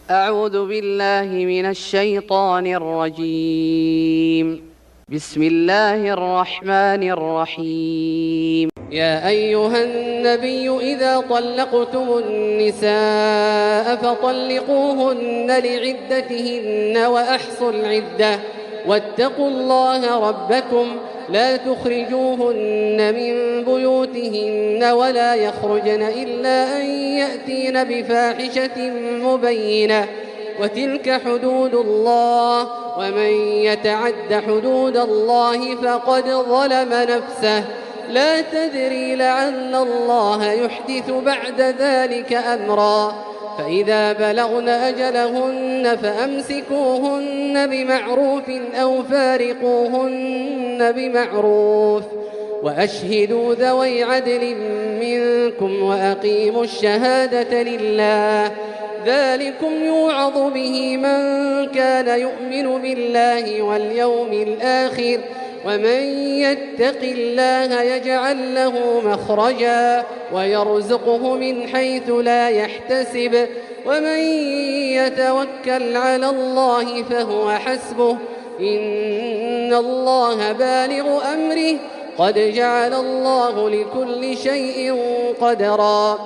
أعوذ بالله من الشيطان الرجيم. بسم الله الرحمن الرحيم. يا أيها النبي إذا طلقتم النساء فطلقوهن لعدتهن وأحصوا العدة واتقوا الله ربكم لا تخرجوهن من بيوتهن ولا يخرجن إلا أن يأتين بفاحشة مبينة وتلك حدود الله ومن يتعد حدود الله فقد ظلم نفسه لا تدري لعل الله يحدث بعد ذلك أمرا فإذا بلغن أجلهن فأمسكوهن بمعروف أو فارقوهن بمعروف وأشهدوا ذوي عدل منكم وأقيموا الشهادة لله ذلكم يوعظ به من كان يؤمن بالله واليوم الآخر ومن يتق الله يجعل له مخرجا ويرزقه من حيث لا يحتسب ومن يتوكل على الله فهو حسبه إن الله بالغ أمره قد جعل الله لكل شيء قدرا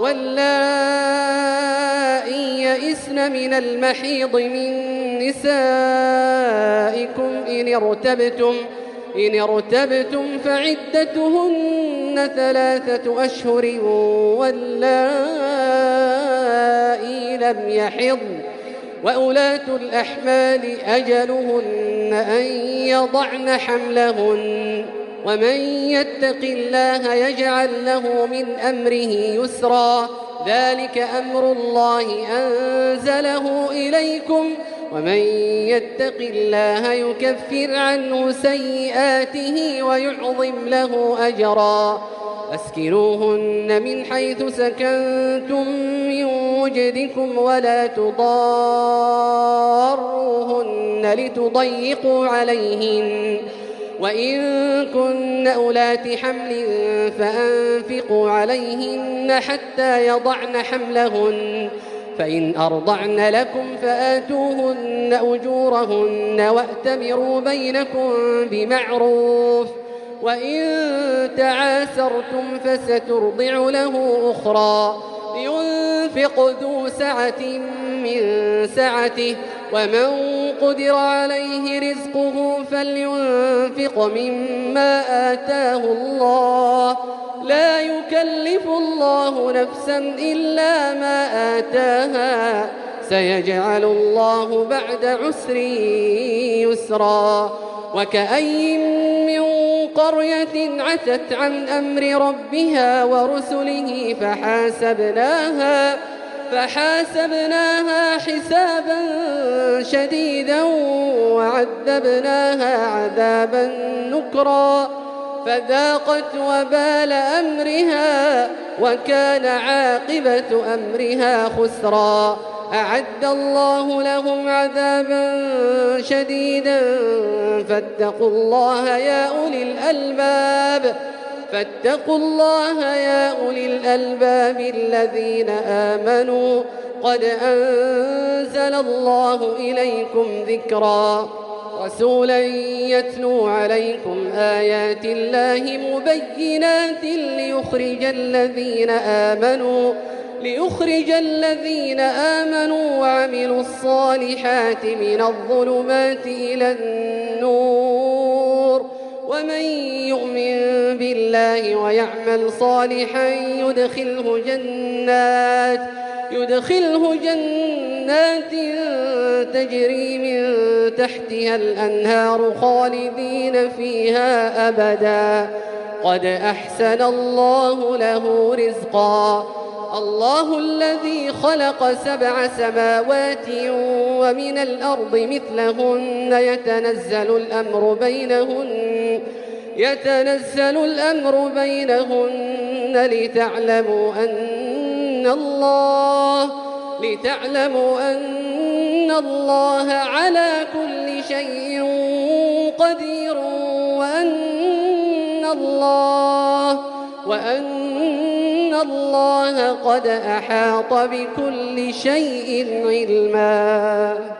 واللائي يئسن من المحيض من نسائكم إن ارتبتم فعدتهن 3 أشهر واللائي لم يحضن وأولاة الأحمال أجلهن أن يضعن حملهن ومن يتق الله يجعل له من أمره يسرا ذلك أمر الله أنزله إليكم ومن يتق الله يكفر عنه سيئاته ويعظم له أجرا أسكنوهن من حيث سكنتم من وجدكم ولا تضاروهن لتضيقوا عليهن وإن كن أولات حمل فأنفقوا عليهن حتى يضعن حملهن فإن أرضعن لكم فآتوهن أجورهن وأتمروا بينكم بمعروف وإن تعاسرتم فسترضع له أخرى لينفق ذو سعة من سعته ومن قدر عليه رزقه فلينفق مما آتاه الله لا يكلف الله نفسا إلا ما آتاها سيجعل الله بعد عسر يسرا وكأي من قرية عتت عن أمر ربها ورسله فحاسبناها حسابا شديدا وعذبناها عذابا نكرا فذاقت وبال أمرها وكان عاقبة أمرها خسرا أعد الله لهم عذابا شديدا فاتقوا الله يا أولي الألباب الذين آمنوا قد أنزل الله إليكم ذكرا رسولا يتلو عليكم آيات الله مبينات ليخرج الذين آمنوا وعملوا الصالحات من الظلمات إلى النور ومن يؤمن بالله ويعمل صالحا يدخله جنات تجري من تحتها الأنهار خالدين فيها أبدا قد أحسن الله له رزقا الله الذي خلق 7 سماوات ومن الأرض مثلهن يتنزل الأمر بينهن لتعلموا أن الله على كل شيء قدير وأن الله قد أحاط بكل شيء علما.